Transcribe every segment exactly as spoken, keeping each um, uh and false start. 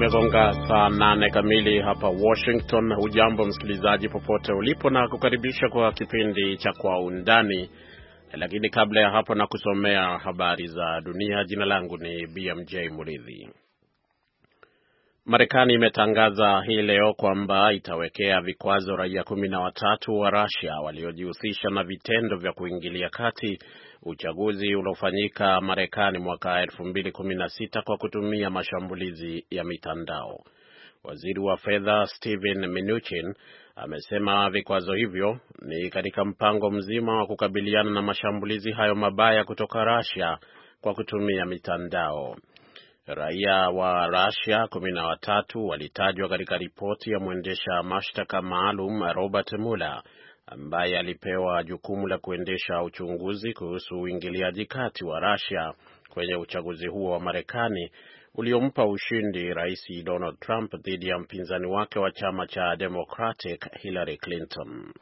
Zimegonga saa nane kamili hapa Washington. Hujambo msikilizaji popote ulipo na kukaribisha kwa kipindi cha Kwa Undani. Lakini kabla ya hapo na kusomea habari za dunia, jina langu ni B M J Muridhi. Marekani imetangaza hii leo kwamba itawekea vikwazo raia kumi na watatu wa Russia waliojihusisha na vitendo vya kuingilia kati uchaguzi uliofanyika Marekani mwaka elfu mbili kumi na sita kwa kutumia mashambulizi ya mitandao. Waziri wa fedha Steven Mnuchin amesema vikwazo hivyo ni katika mpango mzima wa kukabiliana na mashambulizi hayo mabaya kutoka Russia kwa kutumia mitandao. Raia wa Russia kumi na watatu walitajwa katika ripoti ya mwendesha mashtaka maalum Robert Mueller, ambaye alipewa jukumu la kuendesha uchunguzi kuhusu uingiliaji kati wa Russia kwenye uchaguzi huo wa Marekani uliompa ushindi Rais Donald Trump dhidi ya mpinzani wake wa chama cha Democratic Hillary Clinton.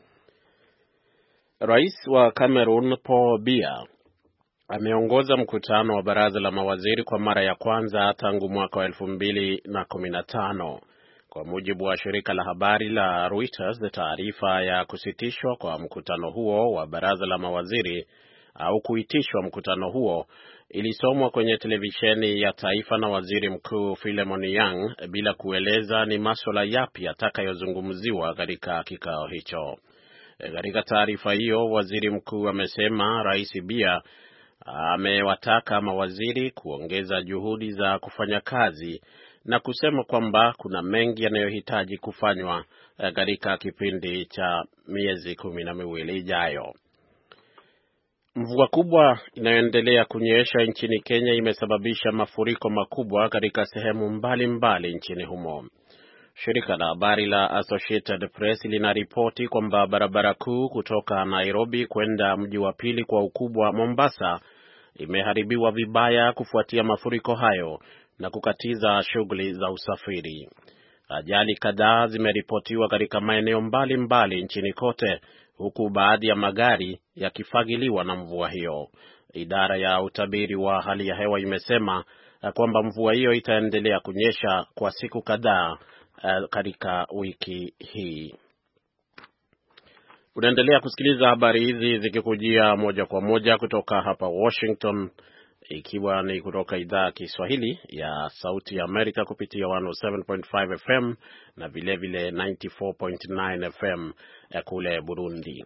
Rais wa Cameroon Paul Biya ameongoza mkutano wa baraza la mawaziri kwa mara ya kwanza tangu mwaka wa elfu mbili na kumi na tano. Kwa mujibu wa shirika la habari la Reuters, taarifa ya kusitishwa kwa mkutano huo wa baraza la mawaziri au kuitishwa mkutano huo ilisomwa kwenye televisheni ya taifa na waziri mkuu Philemon Yang bila kueleza ni masuala yapi yatakayozungumziwa katika kikao hicho. Katika taarifa hiyo, waziri mkuu amesema Rais Biya amewataka mawaziri kuongeza juhudi za kufanya kazi na kusema kwamba kuna mengi yanayohitaji kufanywa katika kipindi cha miezi kumi na miwili ijayo. Mvua kubwa inayoendelea kunyesha nchini Kenya imesababisha mafuriko makubwa katika sehemu mbalimbali mbali nchini humo. Shirika la habari la Associated Press linaripoti kwamba barabara kuu kutoka Nairobi kwenda mji wa pili kwa ukubwa Mombasa imeharibiwa vibaya kufuatia mafuriko hayo na kukatiza shughuli za usafiri. Ajali kadhaa zimeripotiwa katika maeneo mbalimbali nchini kote, huku baadhi ya magari yakifagiliwa na mvua hiyo. Idara ya utabiri wa hali ya hewa imesema kwamba mvua hiyo itaendelea kunyesha kwa siku kadhaa uh, katika wiki hii. Unaendelea kusikiliza habari hizi zikikujia moja kwa moja kutoka hapa Washington, ikiwa ni kutoka idhaa ya Kiswahili ya Sauti ya Amerika kupitia one oh seven point five F M na vile vile ninety-four point nine F M ya kule Burundi.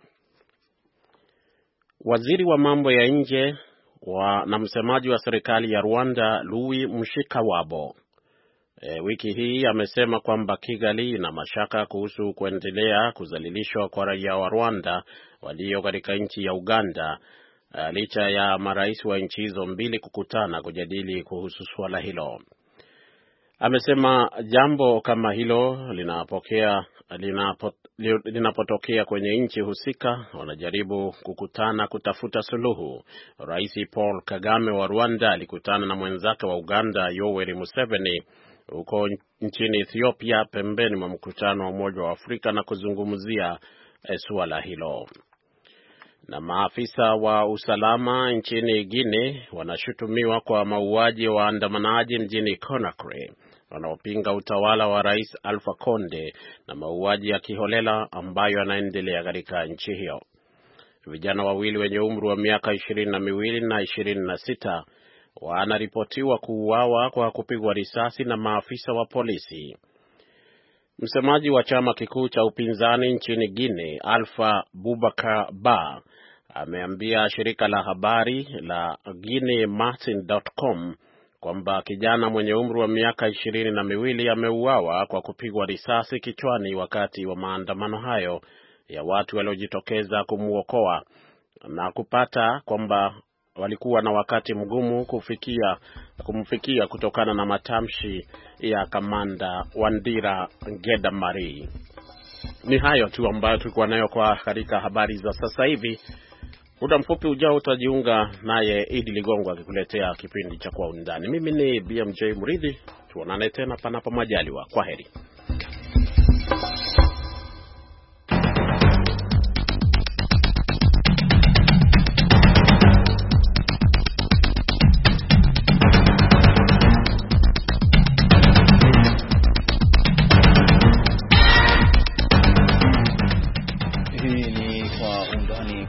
Waziri wa mambo ya nje wa na msemaji wa serikali ya Rwanda Louis Mushikawabo E, wiki hii amesema kwamba Kigali ina mashaka kuhusu kuendelea kuzalilishwa kwa raia wa Rwanda walio katika nchi ya Uganda, uh, licha ya marais wa nchi hizo mbili kukutana kujadili kuhusu suala hilo. Amesema jambo kama hilo linapokea linapo, linapotokea kwenye nchi husika wanajaribu kukutana kutafuta suluhu. Rais Paul Kagame wa Rwanda alikutana na mwenzake wa Uganda Yoweri Museveni huko nchini Ethiopia pembeni mwa mkutano wa Umoja wa Afrika na kuzungumzia e, suala hilo. Na maafisa wa usalama nchini Guinea wanashutumiwa kwa mauaji wa waandamanaji mjini Conakry wanaopinga utawala wa Rais Alpha Conde na mauaji ya kiholela ambayo yanaendelea katika nchi hiyo. Vijana wawili wenye umri wa miaka ishirini na miwili na ishirini na sita wanaripotiwa kuuawa kwa kupigwa risasi na maafisa wa polisi. Msemaji wa chama kikuu cha upinzani nchini Guinea, Alpha Boubacar Ba, ameambia shirika la habari la guinea martin dot com kwamba kijana mwenye umri wa miaka ishirini na miwili ameuawa kwa kupigwa risasi kichwani wakati wa maandamano hayo ya watu waliojitokeza kumuokoa na kupata kwamba walikuwa na wakati mgumu kufikia kumfikia kutokana na matamshi ya kamanda Wandira Ngedamari. Ni hayo tu ambayo tulikuwa nayo kwa katika habari za sasa hivi. Muda mfupi ujao utajiunga naye Idi Ligongo akikuletea kipindi cha Kwa Undani. Mimi ni B M J Muridhi, tuonane tena panapo majaliwa. Kwaheri.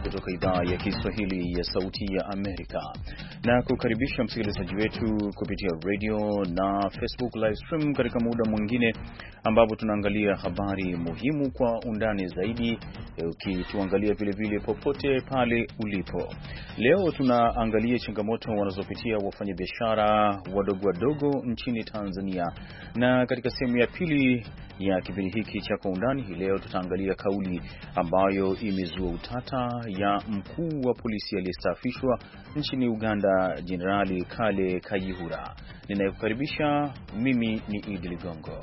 kutoka idhaa ya Kiswahili ya Sauti ya Amerika, na kukaribisha msikilizaji wetu kupitia radio na Facebook live stream katika muda mwingine ambapo tunaangalia habari muhimu kwa undani zaidi, ukituangalia vile vile popote pale ulipo. Leo tunaangalia changamoto wanazopitia wafanyabiashara wadogo wadogo nchini Tanzania, na katika sehemu ya pili ya kipindi hiki cha kwa undani hii leo tutaangalia kauli ambayo imezua utata ya mkuu wa polisi aliyestaafishwa nchini Uganda, Jenerali Kale Kayihura. Ninayekukaribisha mimi ni Idi Ligongo.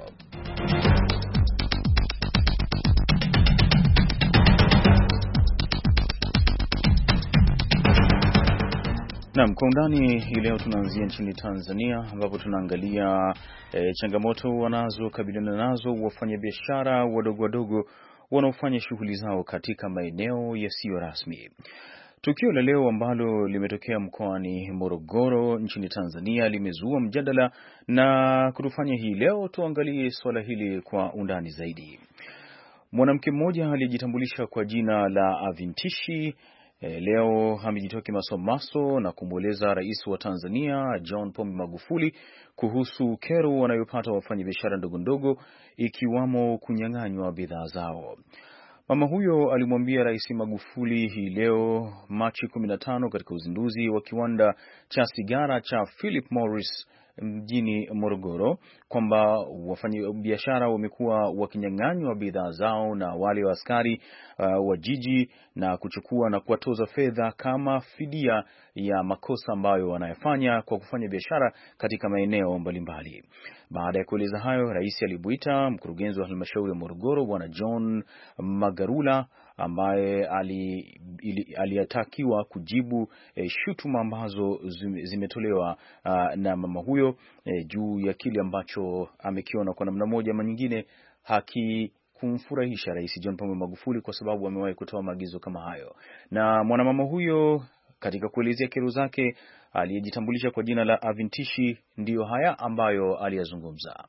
Naam, kwa undani hii leo tunaanzia nchini Tanzania ambapo tunaangalia e, changamoto wanazokabiliana nazo wafanyabiashara wadogo wadogo wanaofanya shughuli zao katika maeneo yasiyo rasmi. Tukio la leo ambalo limetokea mkoani Morogoro nchini Tanzania limezua mjadala, na kutufanya hii leo tuangalie swala hili kwa undani zaidi. Mwanamke mmoja aliyejitambulisha kwa jina la Avintishi E, leo amejitoa kimasomaso na kumweleza Rais wa Tanzania John Pombe Magufuli kuhusu kero wanayopata wafanyabiashara ndogo ndogo, ikiwamo kunyang'anywa bidhaa zao. Mama huyo alimwambia Rais Magufuli hii leo Machi kumi na tano katika uzinduzi wa kiwanda cha sigara cha Philip Morris mjini Morogoro kwamba wafanyabiashara wamekuwa wakinyang'anywa bidhaa zao na wale wa askari uh, wa jiji na kuchukua na kuwatoza fedha kama fidia ya makosa ambayo wanayafanya kwa kufanya biashara katika maeneo mbalimbali. Baada ya kueleza hayo, rais alibuita mkurugenzi wa halmashauri ya Morogoro Bwana John Magarula ambaye aliyatakiwa ali kujibu e, shutuma ambazo zimetolewa na mama huyo e, juu ya kile ambacho amekiona kwa namna moja ama nyingine haki kumfurahisha Rais John Pombe Magufuli, kwa sababu amewahi kutoa maagizo kama hayo. Na mwanamama huyo katika kuelezea kero zake aliyejitambulisha kwa jina la Avintishi, ndiyo haya ambayo aliyazungumza.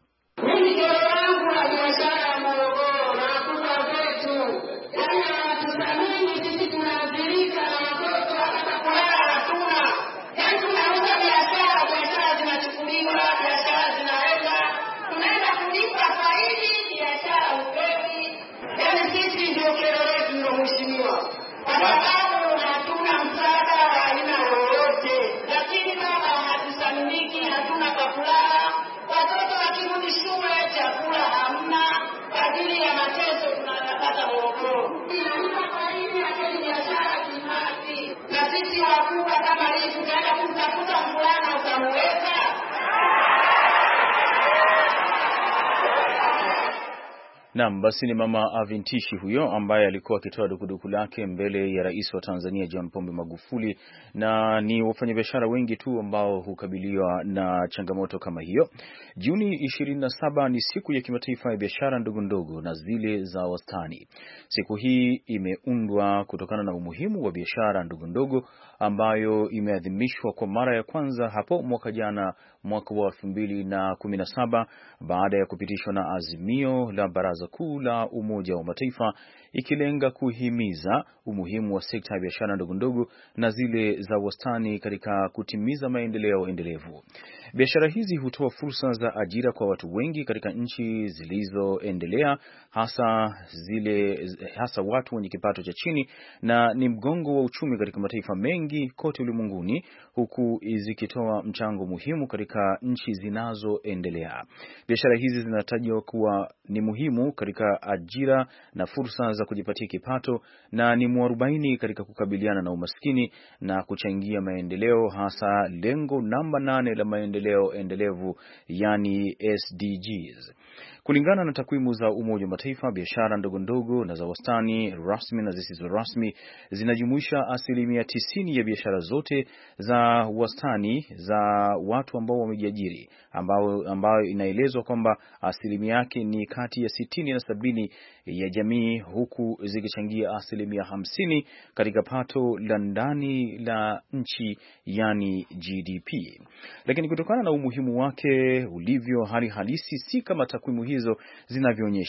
Naam, basi ni mama Avintishi huyo ambaye alikuwa akitoa dukuduku lake mbele ya Rais wa Tanzania John Pombe Magufuli, na ni wafanyabiashara wengi tu ambao hukabiliwa na changamoto kama hiyo. Juni ishirini na saba ni siku ya kimataifa ya biashara ndogo ndogo na zile za wastani. Siku hii imeundwa kutokana na umuhimu wa biashara ndogo ndogo ambayo imeadhimishwa kwa mara ya kwanza hapo mwaka jana, mwaka wa elfu mbili na kumi na saba, baada ya kupitishwa na azimio la Baraza Kuu la Umoja wa Mataifa, ikilenga kuhimiza umuhimu wa sekta ya biashara ndogo ndogo na zile za wastani katika kutimiza maendeleo endelevu. Biashara hizi hutoa fursa za ajira kwa watu wengi katika nchi zilizoendelea, hasa zile hasa watu wenye kipato cha chini, na ni mgongo wa uchumi katika mataifa mengi kote ulimwenguni, huku zikitoa mchango muhimu katika nchi zinazoendelea. Biashara hizi zinatajwa kuwa ni muhimu katika ajira na fursa za kujipatia kipato, na ni mwarobaini katika kukabiliana na umaskini na kuchangia maendeleo, hasa lengo namba nane la maendeleo endelevu, yani S D Gs. Kulingana na takwimu za Umoja wa Mataifa, biashara ndogo ndogo na za wastani, rasmi na zisizo rasmi, zinajumuisha asilimia tisini ya biashara zote za wastani za watu ambao wamejiajiri, ambao ambao inaelezwa kwamba asilimia yake ni kati ya sitini na sabini ya jamii, huku zikichangia asilimia hamsini katika pato la ndani la nchi, yani G D P. Lakini kutokana na umuhimu wake ulivyo hali halisi si kama takwimu hizo zinavyoonyesha.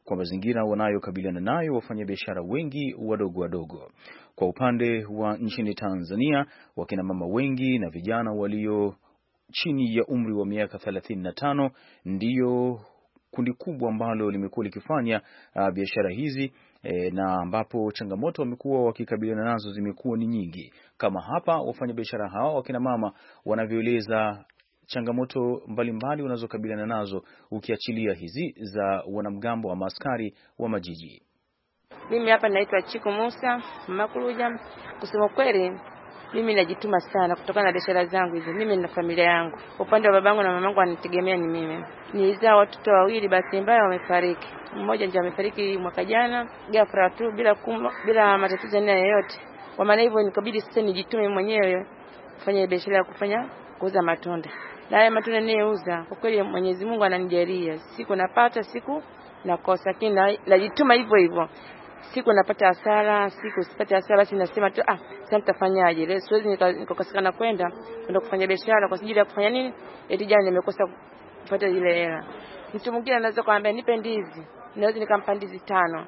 kwa mazingira wanayokabiliana nayo wafanyabiashara wengi wadogo wadogo. Kwa upande wa nchini Tanzania, wakina mama wengi na vijana walio chini ya umri wa miaka thelathini na tano ndiyo kundi kubwa ambalo limekuwa likifanya uh, biashara hizi e, na ambapo changamoto wamekuwa wakikabiliana nazo zimekuwa ni nyingi. Kama hapa wafanyabiashara hao wakina mama wanavyoeleza changamoto mbalimbali wanazokabiliana nazo, ukiachilia hizi za wanamgambo wa askari wa majiji. Mimi hapa naitwa Chiku Musa Makuruja. Kusema kweli mimi najituma sana kutokana na biashara zangu hizo. Mimi na familia yangu, upande wa babangu na mamangu wanitegemea ni mimi. Nilizaa watoto wawili, basi mbaya wamefariki. Mmoja ndio amefariki mwaka jana ghafla tu bila kuma, bila matatizo yoyote. Kwa maana hivyo nikabidi sasa nijitume mwenyewe kufanya biashara ya kufanya kuuza matunda. Na haya matunda ninayouza kwa kweli Mwenyezi Mungu ananijalia. Siku napata, siku nakosa, lakini najituma hivyo hivyo. Siku napata hasara, siku sipata hasara, basi nasema tu ah, sasa nitafanyaje? Leo siwezi nikakosekana kwenda kwenda kufanya biashara kwa sababu ya kufanya nini? Eti jana nimekosa kupata ile hela. Mtu mwingine anaweza kuambia nipe ndizi, naweza nikampa ndizi tano.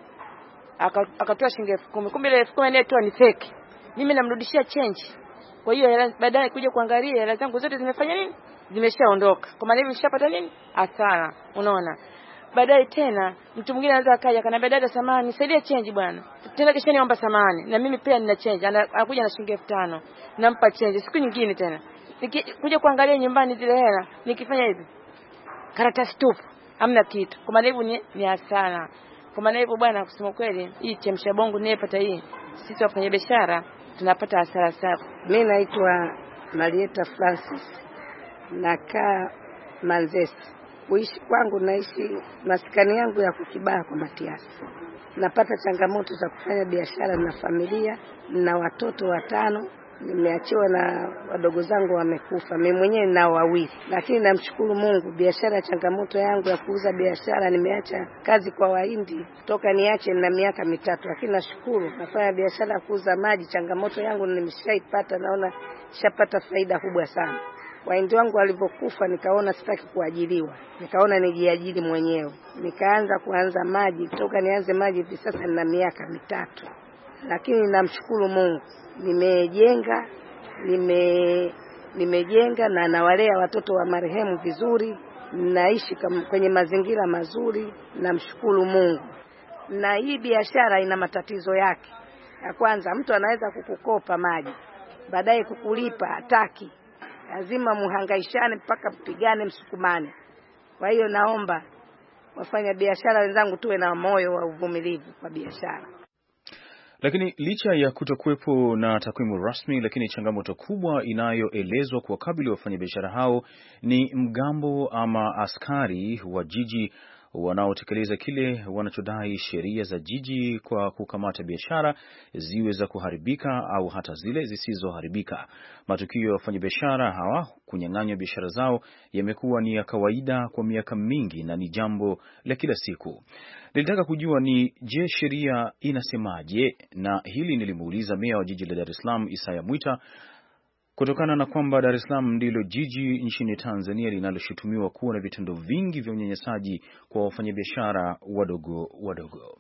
Akatoa shilingi elfu kumi. Kumbe ile elfu kumi anayetoa ni fake. Mimi namrudishia change. Kwa hiyo baadaye kuja kuangalia hela zangu zote zimefanya nini? Zimeshaondoka. Kwa maana hivi nishapata nini? Hasara. Unaona? Baadaye tena mtu mwingine anaweza akaja akaniambia dada samani nisaidie change bwana. Tena kisha niomba samani na mimi pia nina change. Anakuja na shilingi elfu tano. Nampa change. Siku nyingine tena kuja kuangalia nyumbani zile hela nikifanya hivi karatasi tupu hamna kitu. Kwa maana hivyo ni, ni hasara. Kwa maana hivyo bwana, kusema kweli hii chemsha bongo ninayepata hii sisi wafanya biashara tunapata hasara sana. Mimi naitwa Marieta Francis, nakaa Manzese. Kuishi kwangu naishi maskani yangu ya Kukibaha kwa Matiasi. Napata changamoto za kufanya biashara na familia na watoto watano. Nimeachiwa na wadogo zangu wamekufa. Mimi mwenyewe nao wawili. Lakini namshukuru Mungu, biashara changamoto yangu ya kuuza biashara nimeacha kazi kwa Wahindi toka niache na miaka mitatu. Lakini nashukuru nafanya biashara kuuza maji, changamoto yangu nimeshaipata, naona nishapata faida kubwa sana. Wahindi wangu walivyokufa nikaona sitaki kuajiriwa. Nikaona nijiajiri mwenyewe. Nikaanza kuanza maji, toka nianze maji hivi sasa nina miaka mitatu. Lakini namshukuru Mungu, nimejenga, nime nimejenga na nawalea watoto wa marehemu vizuri, naishi kwenye mazingira mazuri, namshukuru Mungu. Na hii biashara ina matatizo yake. Ya kwanza, mtu anaweza kukukopa maji, baadaye kukulipa hataki. Lazima muhangaishane mpaka mpigane msukumane. Kwa hiyo naomba wafanya biashara wenzangu tuwe na moyo wa uvumilivu kwa biashara. Lakini licha ya kutokuwepo na takwimu rasmi, lakini changamoto kubwa inayoelezwa kwa kabili wafanyabiashara hao ni mgambo ama askari wa jiji wanaotekeleza kile wanachodai sheria za jiji kwa kukamata biashara ziwe za kuharibika au hata zile zisizoharibika. Matukio ya wafanyabiashara hawa kunyang'anywa biashara zao yamekuwa ni ya kawaida kwa miaka mingi na ni jambo la kila siku. Nilitaka kujua ni je, sheria inasemaje, na hili nilimuuliza meya wa jiji la Dar es Salaam Isaya Mwita, kutokana na kwamba Dar es Salaam ndilo jiji nchini Tanzania linaloshutumiwa kuwa na vitendo vingi vya unyanyasaji kwa wafanyabiashara wadogo wadogo.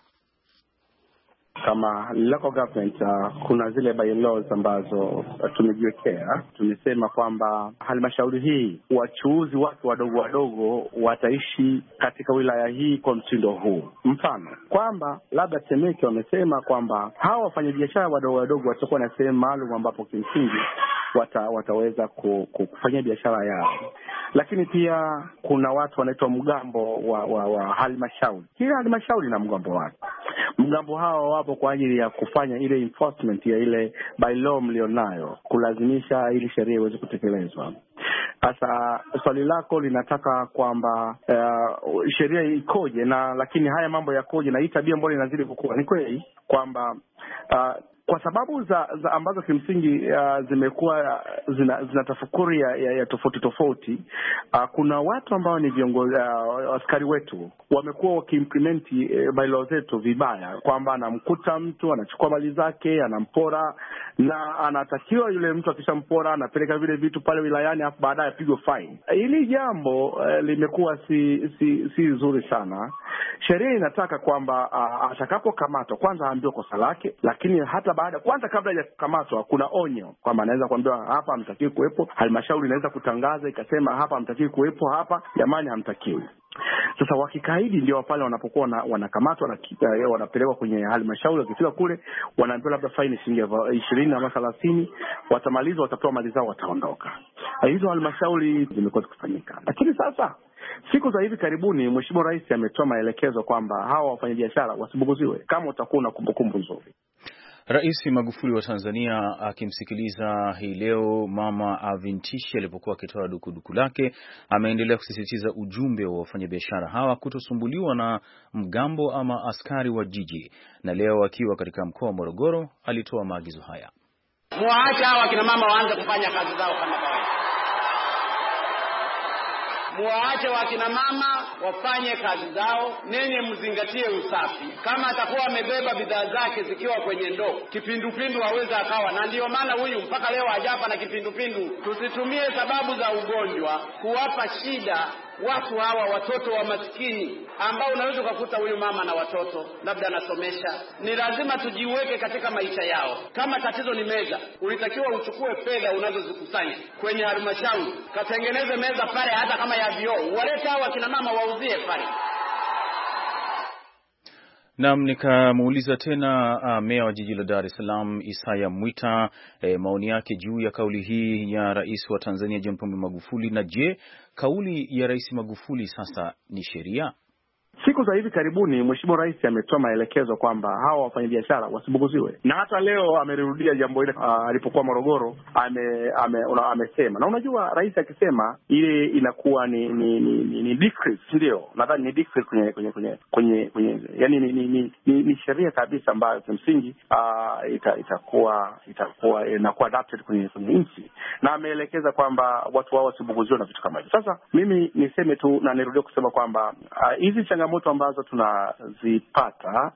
Kama local government uh, kuna zile bylaws ambazo uh, tumejiwekea. Tumesema kwamba halmashauri hii wachuuzi watu wadogo wadogo wataishi katika wilaya hii kwa mtindo huu. Mfano kwamba labda Temeke wamesema kwamba hawa wafanyabiashara wadogo wadogo watakuwa na sehemu maalum ambapo kimsingi wata, wataweza kufanya biashara yao. Lakini pia kuna watu wanaitwa mgambo wa, wa, wa halmashauri. Kila halmashauri na mgambo wake. Mgambo hao wapo kwa ajili ya kufanya ile enforcement ya ile bylaw mlionayo, kulazimisha ili sheria iweze kutekelezwa. Sasa swali lako linataka kwamba uh, sheria ikoje, na lakini haya mambo yakoje, na hii tabia ambayo inazidi kukua. Ni kweli kwamba uh, kwa sababu za, za ambazo kimsingi uh, zimekuwa zina, zina tafakuri ya, ya, ya tofauti tofauti. Uh, kuna watu ambao ni viongozi uh, askari wetu wamekuwa wakiimplementi uh, bylaws zetu vibaya, kwamba anamkuta mtu anachukua mali zake anampora, na anatakiwa yule mtu akishampora anapeleka vile vitu pale wilayani, afu baadaye apigwe fine. Hili jambo uh, limekuwa si si si zuri sana. Sheria inataka kwamba uh, atakapokamatwa kwanza aambiwe kosa lake, lakini hata baada kwanza kabla ya kukamatwa kuna onyo kwamba anaweza kuambiwa hapa hamtakiwi kuwepo. Halmashauri inaweza kutangaza ikasema hapa hamtakiwi kuwepo, hapa jamani hamtakiwi. Sasa wakikaidi ndio pale wanapokuwa wanakamatwa na wanapelekwa kwenye halmashauri. Wakifika kule wanaambiwa labda faini shilingi ishirini ama thelathini, watamaliza watapewa mali zao wataondoka. Hizo halmashauri zimekuwa zikifanyika. Lakini sasa siku za hivi karibuni Mheshimiwa Rais ametoa maelekezo kwamba hawa wafanyabiashara wasibuguziwe kama utakuwa na kumbukumbu nzuri. Rais Magufuli wa Tanzania akimsikiliza hii leo Mama Avintishi alipokuwa akitoa dukuduku lake, ameendelea kusisitiza ujumbe wa wafanyabiashara hawa kutosumbuliwa na mgambo ama askari wa jiji. Na leo akiwa katika mkoa wa Morogoro alitoa maagizo haya. Muache hawa kina mama waanze kufanya kazi zao kama kawaida. Muache wa kina mama wafanye kazi zao, nenye mzingatie usafi. Kama atakuwa amebeba bidhaa zake zikiwa kwenye ndoo, kipindupindu haweza akawa, na ndio maana huyu mpaka leo hajapa na kipindupindu. Tusitumie sababu za ugonjwa kuwapa shida watu hawa, watoto wa maskini ambao unaweza kukuta huyu mama na watoto labda anasomesha. Ni lazima tujiweke katika maisha yao. Kama tatizo ni meza, ulitakiwa uchukue fedha unazozikusanya kwenye halmashauri, katengeneze meza pale hata kama ya vioo, walete hawa kina mama wauzie pale. Naam, nikamuuliza tena uh, meya wa jiji la Dar es Salaam Isaya Mwita eh, maoni yake juu ya kauli hii ya Rais wa Tanzania John Pombe Magufuli. Na je, kauli ya Rais Magufuli sasa ni sheria? Siku za hivi karibuni Mheshimiwa Rais ametoa maelekezo kwamba hawa wafanyabiashara wasibuguziwe, na hata leo amerudia jambo hilo uh, alipokuwa Morogoro. ame, ame una, amesema, na unajua rais akisema ile inakuwa ni ni ni, ni, ni decrease, ndio nadhani ni decrease kwenye kwenye kwenye kwenye, kwenye yani ni ni, ni, ni, ni sheria kabisa ambayo kimsingi uh, ita, itakuwa itakuwa inakuwa adapted kwenye kwenye nchi, na ameelekeza kwamba watu wao wasibuguziwe na vitu kama hivyo. Sasa mimi niseme tu na nirudie kusema kwamba hizi uh, changamoto ambazo tunazipata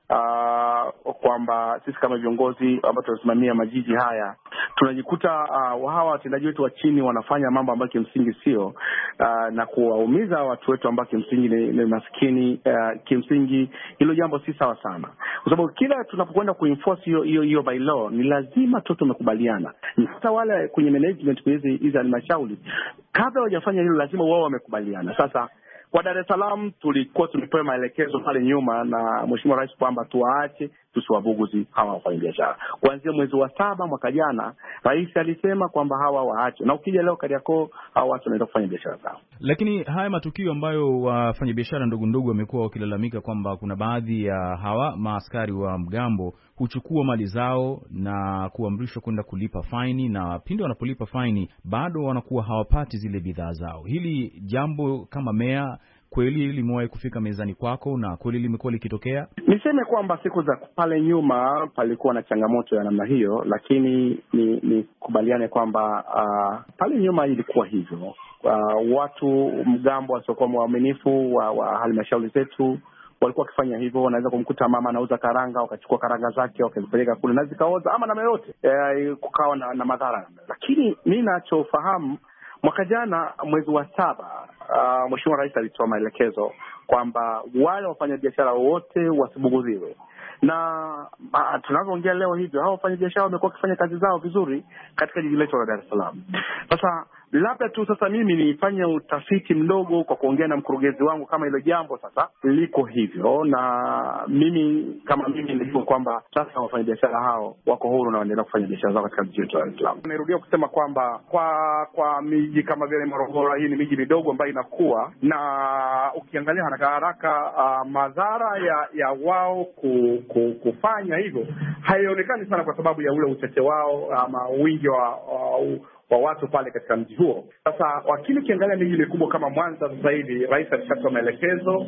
uh, kwamba sisi kama viongozi ambao tunasimamia majiji haya tunajikuta uh, hawa watendaji wetu wa chini wanafanya mambo ambayo kimsingi sio uh, na kuwaumiza watu wetu ambao kimsingi ni, ni maskini. Uh, kimsingi hilo jambo si sawa sana, kwa sababu kila tunapokwenda kuenforce hiyo hiyo hiyo by law ni lazima tu tumekubaliana. Hata wale kwenye management kwa hizi hizi halmashauri kabla hawajafanya hilo lazima wao wamekubaliana. Sasa kwa Dar es Salaam tulikuwa tumepewa maelekezo pale nyuma na Mheshimiwa Rais kwamba tuwaache tusiwabuguzi hawa wafanyabiashara. Kuanzia mwezi wa saba mwaka jana Rais alisema kwamba hawa waache, na ukija leo Kariakoo hawa watu wanaenda kufanya biashara zao. Lakini haya matukio ambayo wafanyabiashara ndogo ndogo wamekuwa wakilalamika kwamba kuna baadhi ya hawa maaskari wa mgambo huchukua mali zao na kuamrishwa kwenda kulipa faini, na pindi wanapolipa faini bado wanakuwa hawapati zile bidhaa zao. Hili jambo kama meya kweli limewahi kufika mezani kwako na kweli limekuwa likitokea? Niseme kwamba siku za pale nyuma palikuwa na changamoto ya namna hiyo, lakini ni, ni kubaliane kwamba uh, pale nyuma ilikuwa hivyo. Uh, watu mgambo wasiokuwa waaminifu wa, wa halmashauri zetu walikuwa wakifanya hivyo. Wanaweza kumkuta mama anauza karanga, wakachukua karanga zake wakazipeleka kule na zikaoza ama namna yote, eh, kukawa na, na madhara. Lakini mimi nachofahamu mwaka jana mwezi wa saba uh, Mheshimiwa Rais alitoa maelekezo kwamba wale wafanyabiashara wote wasibuguziwe. Na uh, tunavyoongea leo hivyo hao wafanyabiashara wamekuwa wakifanya kazi zao vizuri katika jiji letu la Dar es Salaam. Sasa labda tu sasa mimi nifanye utafiti mdogo kwa kuongea na mkurugenzi wangu kama hilo jambo sasa liko hivyo, na mimi kama mimi nilijua kwamba sasa wafanyabiashara hao wako huru na wanaendelea kufanya biashara zao katika jiji letu la Dar es Salaam. Nirudia kusema kwamba kwa kwa miji kama vile Morogoro, hii ni miji midogo ambayo inakuwa na ukiangalia haraka haraka uh, madhara ya ya wao ku, ku, kufanya hivyo haionekani sana kwa sababu ya ule uchache wao ama wingi wa uh, wa watu pale katika mji huo. Sasa wakili ukiangalia miji mikubwa kama Mwanza sasa hivi Rais alishatoa maelekezo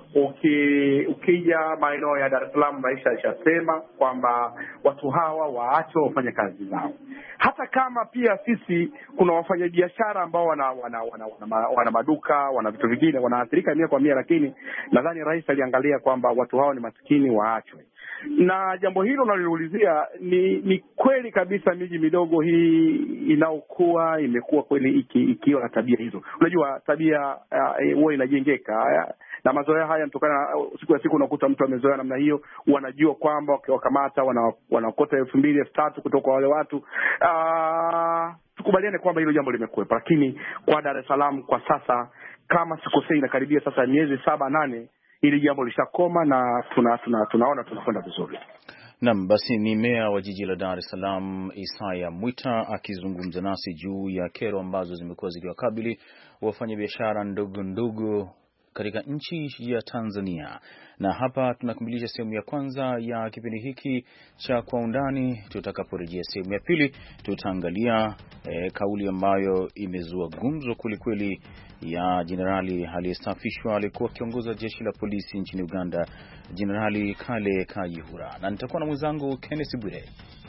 Uki, ukija maeneo ya Dar es Salaam, maisha yashasema kwamba watu hawa waache wafanye kazi zao. Hata kama pia sisi kuna wafanyabiashara ambao wana wana, wana, wana, wana maduka, wana vitu vingine, wanaathirika mia kwa mia, lakini nadhani rais aliangalia kwamba watu hao ni maskini, waachwe. Na jambo hilo naliulizia ni ni kweli kabisa, miji midogo hii inaokuwa imekuwa kweli iki, ikiwa na tabia hizo. Unajua tabia huwa uh, inajengeka na mazoea haya yanatokana, siku ya siku unakuta mtu amezoea namna hiyo, wanajua kwamba wakiwakamata wanaokota elfu mbili elfu tatu kutoka kwa wale watu. Uh, tukubaliane kwamba hilo jambo limekuwepo, lakini kwa Dar es Salaam kwa sasa, kama sikosei, inakaribia sasa miezi saba nane hili jambo lishakoma na tuna, tuna, tunaona tunakwenda vizuri. Naam, basi ni meya wa jiji la Dar es Salaam Isaya Mwita akizungumza nasi juu ya kero ambazo zimekuwa zikiwakabili wafanyabiashara ndogo ndogo katika nchi ya Tanzania. Na hapa tunakamilisha sehemu ya kwanza ya kipindi hiki cha Kwa Undani. Tutakaporejea sehemu ya pili, tutaangalia e, kauli ambayo imezua gumzo kwelikweli ya jenerali aliyestaafishwa, alikuwa kiongoza jeshi la polisi nchini Uganda, Jenerali Kale Kayihura, na nitakuwa na mwenzangu Kenneth Bwire.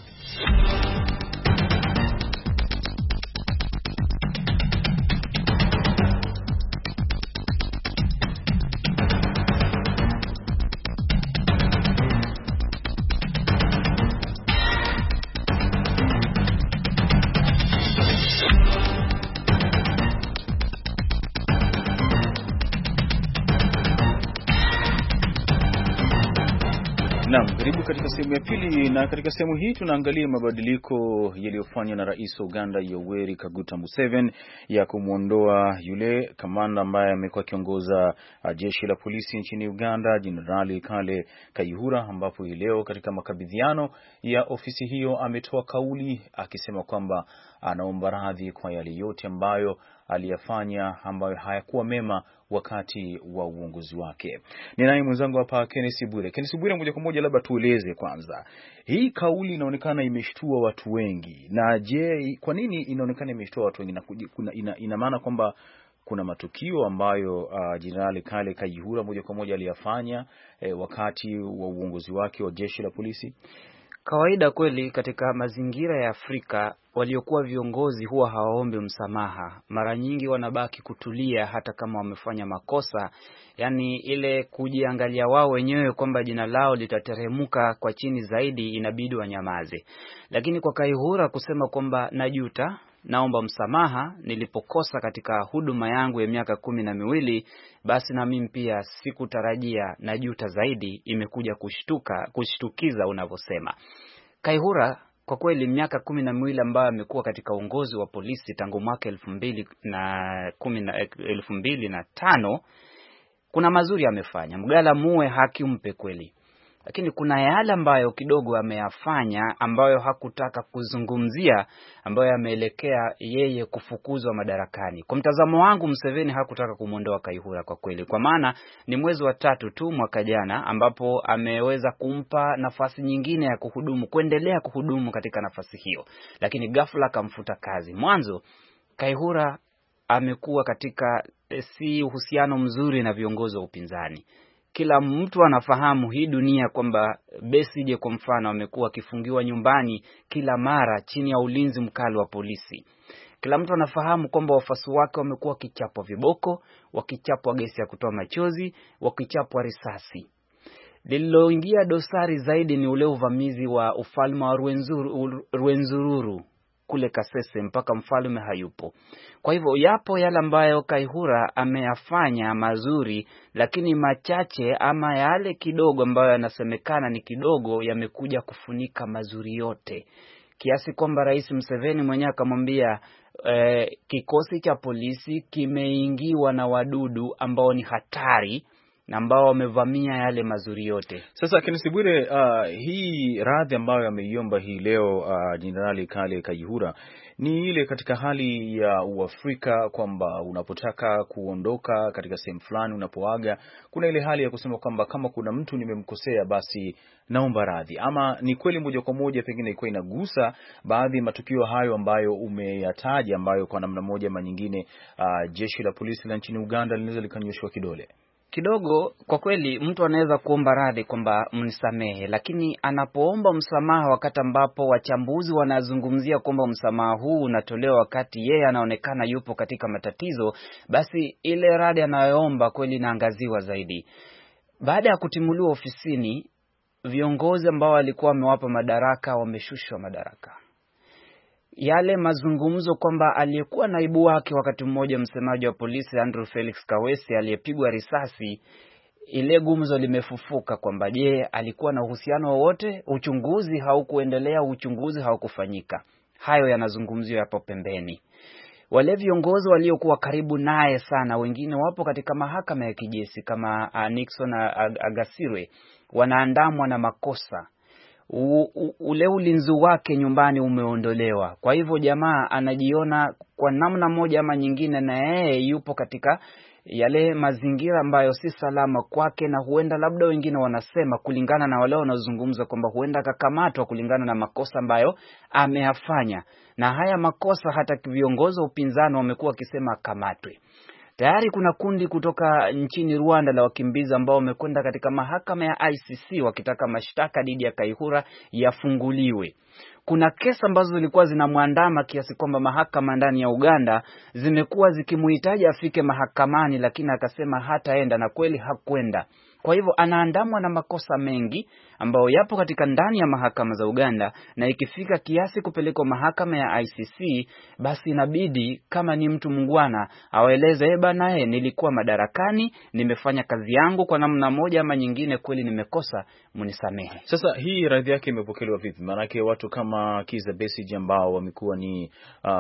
Naam, karibu katika sehemu ya pili, na katika sehemu hii tunaangalia mabadiliko yaliyofanywa na Rais wa Uganda Yoweri Kaguta Museveni ya kumuondoa yule kamanda ambaye amekuwa kiongoza jeshi la polisi nchini Uganda, Jenerali Kale Kayihura, ambapo hii leo katika makabidhiano ya ofisi hiyo ametoa kauli akisema kwamba anaomba radhi kwa yale yote ambayo aliyafanya ambayo hayakuwa mema wakati wa uongozi wake. Ninaye mwenzangu hapa Kenneth Bwire. Kenneth Bwire, moja kwa moja labda tueleze kwanza, hii kauli inaonekana imeshtua watu wengi, na je, kwa nini inaonekana imeshtua watu wengi? Na kuna ina, ina maana kwamba kuna matukio ambayo uh, Jenerali Kale Kayihura moja kwa moja aliyafanya eh, wakati wa uongozi wake wa jeshi la polisi? Kawaida kweli katika mazingira ya Afrika waliokuwa viongozi huwa hawaombi msamaha. Mara nyingi wanabaki kutulia hata kama wamefanya makosa. Yaani ile kujiangalia wao wenyewe kwamba jina lao litateremuka kwa chini zaidi, inabidi wanyamaze. Lakini kwa Kayihura kusema kwamba najuta, naomba msamaha, nilipokosa katika huduma yangu ya miaka kumi na miwili, basi na mimi pia sikutarajia, najuta zaidi, imekuja kushtuka, kushtukiza unavyosema. Kayihura kwa kweli miaka kumi na miwili ambayo amekuwa katika uongozi wa polisi tangu mwaka elfu mbili na kumi na elfu mbili na tano, kuna mazuri amefanya. Mgala muwe haki umpe kweli. Lakini kuna yale ambayo kidogo ameyafanya ambayo hakutaka kuzungumzia, ambayo yameelekea yeye kufukuzwa madarakani. Kwa mtazamo wangu, Museveni hakutaka kumuondoa Kayihura kwa kweli, kwa maana ni mwezi wa tatu tu mwaka jana ambapo ameweza kumpa nafasi nyingine ya kuhudumu, kuendelea kuhudumu katika nafasi hiyo, lakini ghafla akamfuta kazi. Mwanzo Kayihura amekuwa katika si uhusiano mzuri na viongozi wa upinzani. Kila mtu anafahamu hii dunia kwamba Besigye kwa mfano amekuwa akifungiwa nyumbani kila mara chini ya ulinzi mkali wa polisi. Kila mtu anafahamu kwamba wafuasi wake wamekuwa wakichapwa viboko, wakichapwa gesi ya kutoa machozi, wakichapwa risasi. Lililoingia dosari zaidi ni ule uvamizi wa ufalme wa Rwenzuru, Rwenzururu kule Kasese mpaka mfalme hayupo. Kwa hivyo yapo yale ambayo Kayihura ameyafanya mazuri, lakini machache ama yale kidogo ambayo yanasemekana ni kidogo yamekuja kufunika mazuri yote. Kiasi kwamba Rais Museveni mwenyewe akamwambia eh, kikosi cha polisi kimeingiwa na wadudu ambao ni hatari na ambao wamevamia yale mazuri yote. Sasa Kenneth Bwire, uh, hii radhi ambayo ameiomba hii leo uh, Jenerali Kale Kayihura ni ile katika hali ya Uafrika kwamba unapotaka kuondoka katika sehemu fulani, unapoaga, kuna ile hali ya kusema kwamba kama kuna mtu nimemkosea basi naomba radhi, ama ni kweli moja kwa moja pengine ilikuwa inagusa baadhi ya matukio hayo ambayo umeyataja, ambayo kwa namna moja ama nyingine uh, jeshi la polisi la nchini Uganda linaweza likanyoshwa kidole? kidogo kwa kweli mtu anaweza kuomba radhi kwamba mnisamehe, lakini anapoomba msamaha wakati ambapo wachambuzi wanazungumzia kwamba msamaha huu unatolewa wakati yeye anaonekana yupo katika matatizo, basi ile radhi anayoomba kweli inaangaziwa zaidi. Baada ya kutimuliwa ofisini, viongozi ambao walikuwa wamewapa madaraka wameshushwa madaraka. Yale mazungumzo kwamba aliyekuwa naibu wake wakati mmoja, msemaji wa polisi Andrew Felix Kawesi, aliyepigwa risasi, ile gumzo limefufuka kwamba je, alikuwa na uhusiano wowote? Uchunguzi haukuendelea, uchunguzi haukufanyika. Hayo yanazungumziwa hapo pembeni. Wale viongozi waliokuwa karibu naye sana, wengine wapo katika mahakama ya kijeshi kama uh, Nixon uh, Agasirwe, wanaandamwa na makosa. U, u, ule ulinzi wake nyumbani umeondolewa. Kwa hivyo jamaa anajiona kwa namna moja ama nyingine na yeye yupo katika yale mazingira ambayo si salama kwake, na huenda labda wengine wanasema kulingana na wale wanaozungumza kwamba huenda akakamatwa kulingana na makosa ambayo ameyafanya. Na haya makosa hata viongozi wa upinzani wamekuwa wakisema akamatwe. Tayari kuna kundi kutoka nchini Rwanda la wakimbizi ambao wamekwenda katika mahakama ya I C C wakitaka mashtaka dhidi ya Kayihura yafunguliwe. Kuna kesi ambazo zilikuwa zinamwandama kiasi kwamba mahakama ndani ya Uganda zimekuwa zikimuhitaji afike mahakamani, lakini akasema hataenda, na kweli hakwenda. Kwa hivyo anaandamwa na makosa mengi ambayo yapo katika ndani ya mahakama za Uganda, na ikifika kiasi kupelekwa mahakama ya I C C, basi inabidi kama ni mtu mungwana awaeleze eh bana, eh nilikuwa madarakani, nimefanya kazi yangu kwa namna moja ama nyingine, kweli nimekosa, mnisamehe. Sasa hii radhi yake imepokelewa vipi? Maana yake watu kama Kizza Besigye ambao wamekuwa ni uh,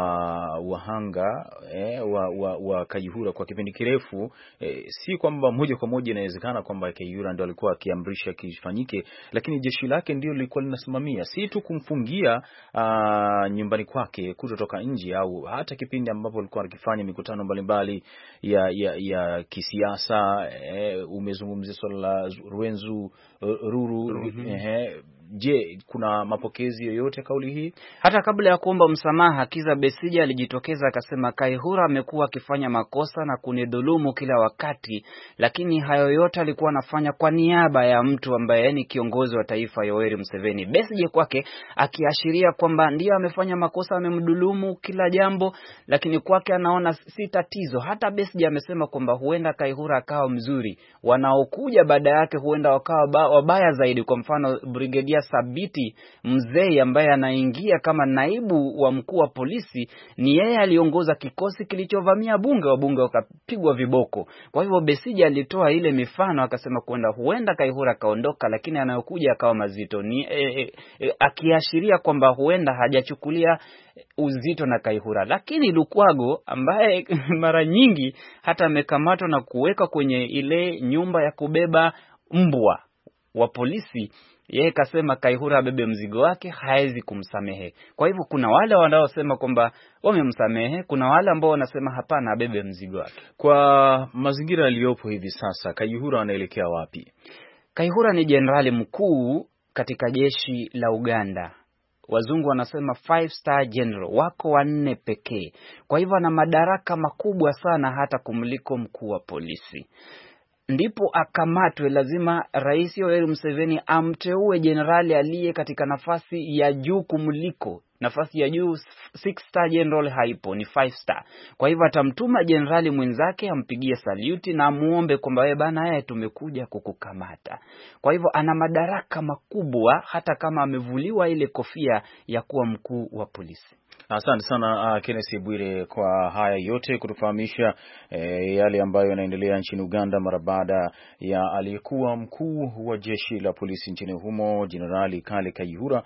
wahanga eh, wa, wa, wa Kayihura kwa kipindi kirefu, eh, si kwamba moja kwa moja inawezekana kwamba Kayihura ndio alikuwa akiamrisha kifanyike, lakini jeshi lake ndio lilikuwa linasimamia, si tu kumfungia uh, nyumbani kwake kutotoka nje, au hata kipindi ambapo alikuwa akifanya mikutano mbalimbali ya ya, ya kisiasa. Eh, umezungumzia swala la Rwenzu uh, Ruru mm-hmm. eh, je, kuna mapokezi yoyote kauli hii? Hata kabla ya kuomba msamaha, Kizza Besigye alijitokeza akasema Kayihura amekuwa akifanya makosa na kunidhulumu kila wakati, lakini hayo yote alikuwa anafanya kwa niaba ya mtu ambaye ni kiongozi wa taifa, Yoweri Museveni. Besigye kwake akiashiria kwamba ndio amefanya makosa, amemdhulumu kila jambo, lakini kwake anaona si tatizo. Hata Besigye amesema kwamba huenda Kayihura akawa mzuri, wanaokuja baada yake huenda wakawa wabaya zaidi. Kwa mfano Brigadier Sabiti Mzee ambaye anaingia kama naibu wa mkuu wa polisi, ni yeye aliongoza kikosi kilichovamia bunge, wa bunge wakapigwa viboko. Kwa hivyo Besigye alitoa ile mifano akasema kwenda huenda Kayihura kaondoka, lakini anayokuja akawa mazito, ni e, e, e, akiashiria kwamba huenda hajachukulia uzito na Kayihura. Lakini Lukwago ambaye mara nyingi hata amekamatwa na kuweka kwenye ile nyumba ya kubeba mbwa wa polisi, yeye kasema Kayihura abebe mzigo wake, haezi kumsamehe. Kwa hivyo kuna wale wanaosema kwamba wamemsamehe, kuna wale ambao wanasema hapana, abebe mzigo wake. Kwa mazingira yaliyopo hivi sasa, Kayihura anaelekea wapi? Kayihura ni jenerali mkuu katika jeshi la Uganda. Wazungu wanasema five star general, wako wanne pekee. Kwa hivyo ana madaraka makubwa sana hata kumliko mkuu wa polisi. Ndipo akamatwe, lazima Rais Yoweri Museveni amteue jenerali aliye katika nafasi ya juu kumliko. Nafasi ya juu six star general haipo, ni five star. Kwa hivyo atamtuma jenerali mwenzake ampigie saluti na muombe kwamba wewe bana, yeye tumekuja kukukamata. Kwa hivyo ana madaraka makubwa hata kama amevuliwa ile kofia ya kuwa mkuu wa polisi. Asante sana uh, Kenneth Bwire kwa haya yote kutufahamisha eh, yale ambayo yanaendelea nchini Uganda mara baada ya aliyekuwa mkuu wa jeshi la polisi nchini humo Jenerali Kale Kayihura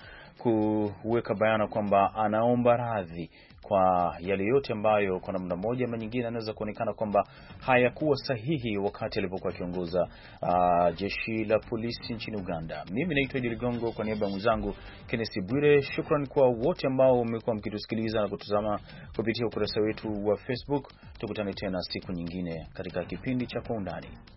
kuweka bayana kwamba anaomba radhi kwa yale yote ambayo kwa namna moja ama nyingine anaweza kuonekana kwamba hayakuwa sahihi wakati alipokuwa akiongoza uh, jeshi la polisi nchini Uganda. Mimi naitwa Idi Ligongo kwa niaba ya mwenzangu Kenneth Bwire. Shukrani kwa wote ambao mmekuwa mkitusikiliza na kutazama kupitia ukurasa wetu wa Facebook. Tukutane tena siku nyingine katika kipindi cha Kwa Undani.